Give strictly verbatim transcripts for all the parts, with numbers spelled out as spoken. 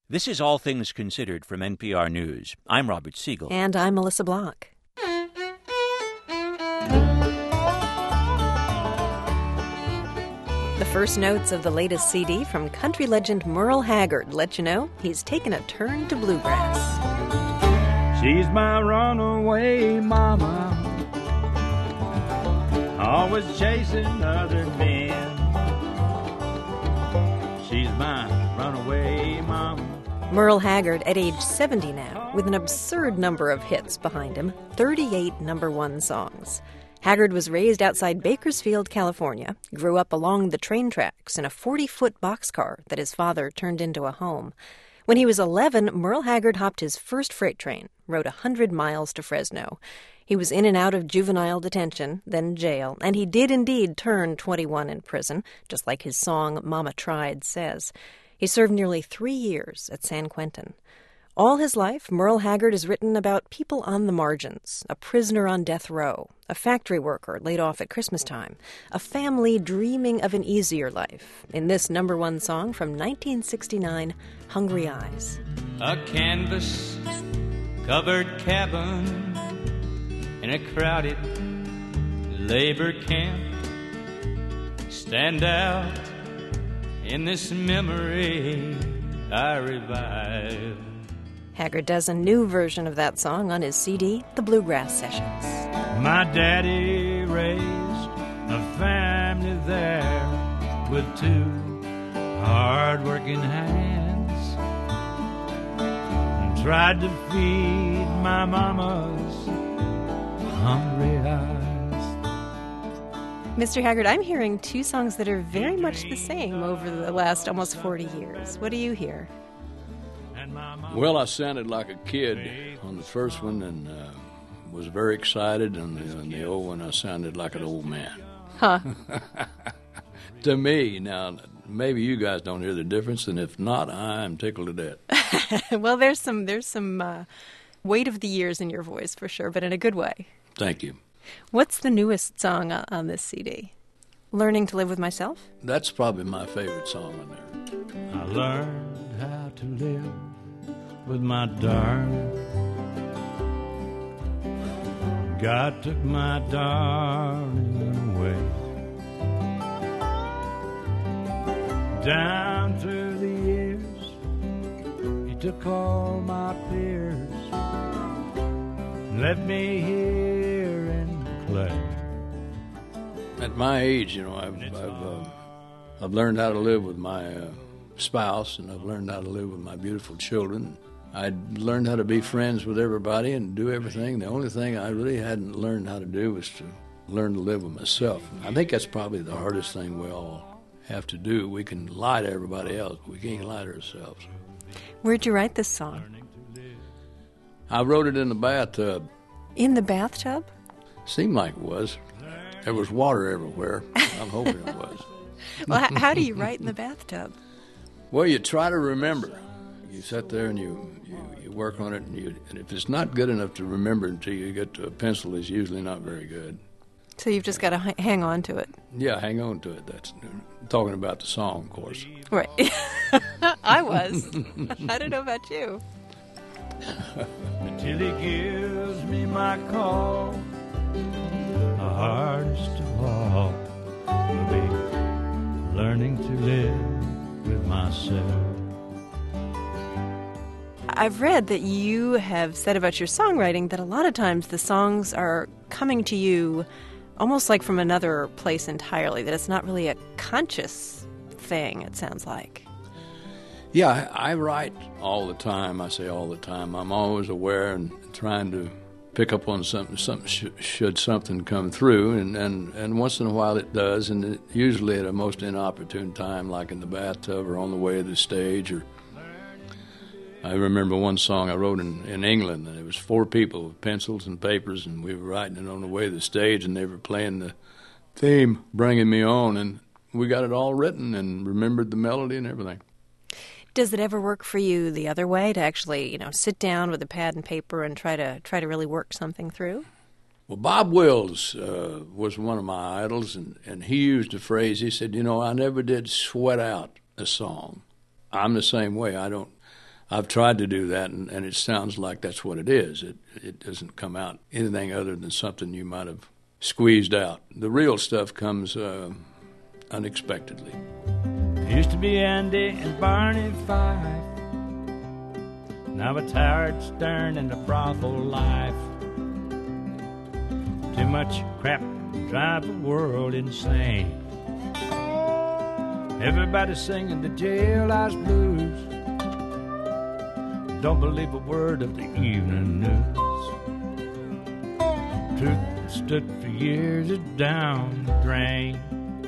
This is All Things Considered from N P R News. I'm Robert Siegel. And I'm Melissa Block. The first notes of the latest C D from country legend Merle Haggard let you know he's taken a turn to bluegrass. She's my runaway mama, always chasing other men. She's my runaway mama. Merle Haggard at age seventy now, with an absurd number of hits behind him, thirty-eight number one songs. Haggard was raised outside Bakersfield, California, grew up along the train tracks in a forty-foot boxcar that his father turned into a home. When he was eleven, Merle Haggard hopped his first freight train, rode one hundred miles to Fresno. He was in and out of juvenile detention, then jail, and he did indeed turn twenty-one in prison, just like his song Mama Tried says. He served nearly three years at San Quentin. All his life, Merle Haggard has written about people on the margins, a prisoner on death row, a factory worker laid off at Christmas time, a family dreaming of an easier life, in this number one song from nineteen sixty-nine, Hungry Eyes. A canvas-covered cabin in a crowded labor camp, stand out in this memory I revive. Haggard does a new version of that song on his C D, The Bluegrass Sessions. My daddy raised a family there with two hard-working hands, and tried to feed my mama's hungry eyes. Mister Haggard, I'm hearing two songs that are very much the same over the last almost forty years. What do you hear? Well, I sounded like a kid on the first one and uh, was very excited. On the, on the old one, I sounded like an old man. Huh. To me. Now, maybe you guys don't hear the difference, and if not, I'm tickled to death. Well, there's some there's some uh, weight of the years in your voice for sure, but in a good way. Thank you. What's the newest song on this C D? Learning to Live with Myself? That's probably my favorite song on there. I learned how to live with my darling. God took my darling away. Down through the years, he took all my peers, left me here in clay. At my age, you know, I've I've, uh, I've learned how to live with my uh, spouse, and I've learned how to live with my beautiful children. I learned how to be friends with everybody and do everything. The only thing I really hadn't learned how to do was to learn to live with myself. I think that's probably the hardest thing we all have to do. We can lie to everybody else, but we can't lie to ourselves. Where'd you write this song? I wrote it in the bathtub. In the bathtub? Seemed like it was. There was water everywhere. I'm hoping it was. Well, h- how do you write in the bathtub? Well, you try to remember. You sit there and you, you, you work on it, and, you, and if it's not good enough to remember until you get to a pencil, it's usually not very good. So you've just got to h- hang on to it. Yeah, hang on to it. That's talking about the song, of course. Right. I was. I don't know about you. Until he gives me my call, the hardest of all will be learning to live with myself. I've read that you have said about your songwriting that a lot of times the songs are coming to you almost like from another place entirely, that it's not really a conscious thing, it sounds like. Yeah, I, I write all the time. I say all the time. I'm always aware and trying to pick up on something, something sh- should something come through, and, and, and once in a while it does, and it, usually at a most inopportune time, like in the bathtub or on the way to the stage. Or I remember one song I wrote in, in England, and it was four people with pencils and papers, and we were writing it on the way to the stage, and they were playing the theme, Bringing Me On, and we got it all written and remembered the melody and everything. Does it ever work for you the other way, to actually, you know, sit down with a pad and paper and try to try to really work something through? Well, Bob Wills uh, was one of my idols, and, and he used a phrase. He said, you know, I never did sweat out a song. I'm the same way. I don't I've tried to do that, and, and it sounds like that's what it is. It it doesn't come out anything other than something you might have squeezed out. The real stuff comes uh, unexpectedly. Used to be Andy and Barney Fife. Now it's Howard Stern and the brothel life. Too much crap to drive the world insane. Everybody's singing the jailhouse blues. Don't believe a word of the evening news. Truth that stood for years is down the drain.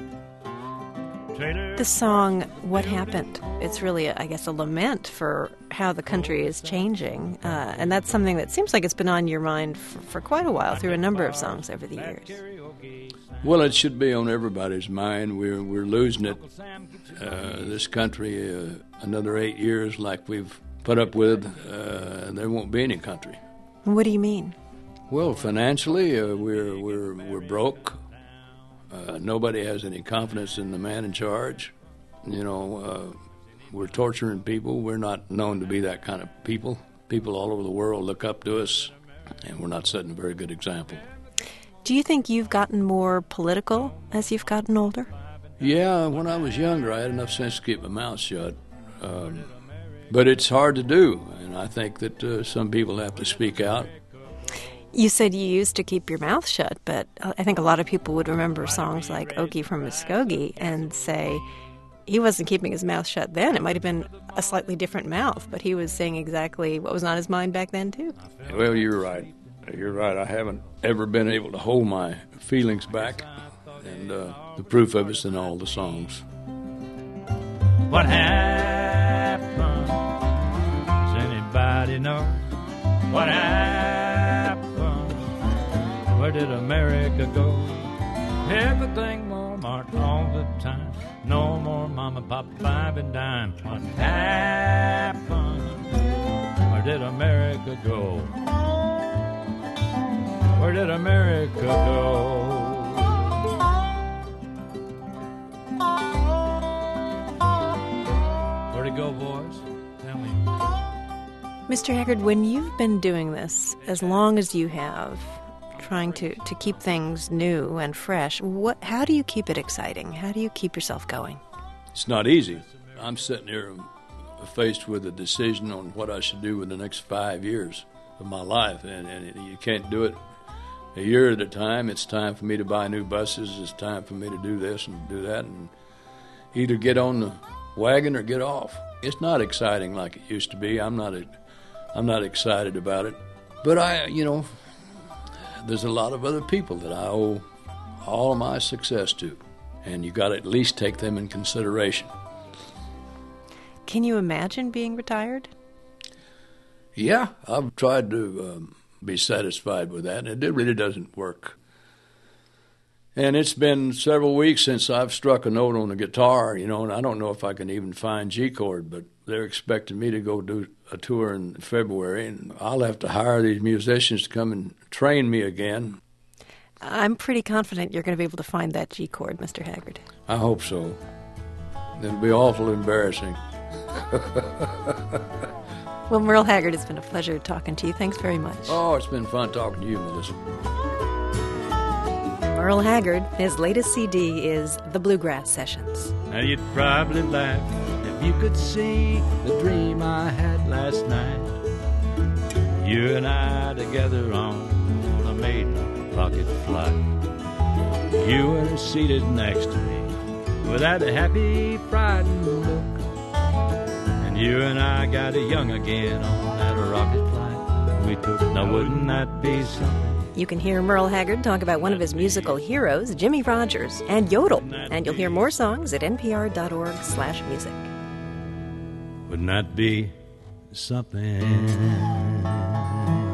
The song, What Happened? It's really, a, I guess, a lament for how the country is changing. Uh, and that's something that seems like it's been on your mind for, for quite a while through a number of songs over the years. Well, it should be on everybody's mind. We're, we're losing it. Uh, this country, uh, another eight years like we've put up with, uh, there won't be any country. What do you mean? Well, financially, uh, we're, we're, we're broke. Uh, nobody has any confidence in the man in charge. You know, uh, we're torturing people. We're not known to be that kind of people. People all over the world look up to us, and we're not setting a very good example. Do you think you've gotten more political as you've gotten older? Yeah, when I was younger, I had enough sense to keep my mouth shut. Um, but it's hard to do, and I think that uh, some people have to speak out. You said you used to keep your mouth shut, but I think a lot of people would remember songs like Okie from Muskogee and say he wasn't keeping his mouth shut then. It might have been a slightly different mouth, but he was saying exactly what was on his mind back then, too. Well, you're right. You're right. I haven't ever been able to hold my feelings back, and uh, the proof of it's in all the songs. What happened? Does anybody know? What happened? Where did America go? Everything Walmart all the time. No more mama, pop, five and dime. What happened? Where did America go? Where did America go? Where'd it go, boys? Tell me. Mister Haggard, when you've been doing this as long as you have, trying to, to keep things new and fresh, what? How do you keep it exciting? How do you keep yourself going? It's not easy. I'm sitting here faced with a decision on what I should do in the next five years of my life, and, and you can't do it a year at a time. It's time for me to buy new buses. It's time for me to do this and do that, and either get on the wagon or get off. It's not exciting like it used to be. I'm not a, I'm not excited about it. But I, you know, there's a lot of other people that I owe all of my success to, and you got to at least take them in consideration. Can you imagine being retired? Yeah, I've tried to um, be satisfied with that, and it really doesn't work. And it's been several weeks since I've struck a note on the guitar, you know, and I don't know if I can even find G chord, but they're expecting me to go do a tour in February, and I'll have to hire these musicians to come and train me again. I'm pretty confident you're going to be able to find that G chord, Mister Haggard. I hope so. It'll be awful embarrassing. Well, Merle Haggard, it's been a pleasure talking to you. Thanks very much. Oh, it's been fun talking to you, Melissa. Merle Haggard, his latest C D is The Bluegrass Sessions. Now you'd probably laugh if you could see the dream I had last night. You and I together on a maiden rocket flight. You were seated next to me with that happy, frightened look. And you and I got young again on that rocket flight we took. Now wouldn't that be something? You can hear Merle Haggard talk about one of his musical heroes, Jimmie Rodgers, and yodel. And you'll hear more songs at npr.org slash music. Wouldn't that be something?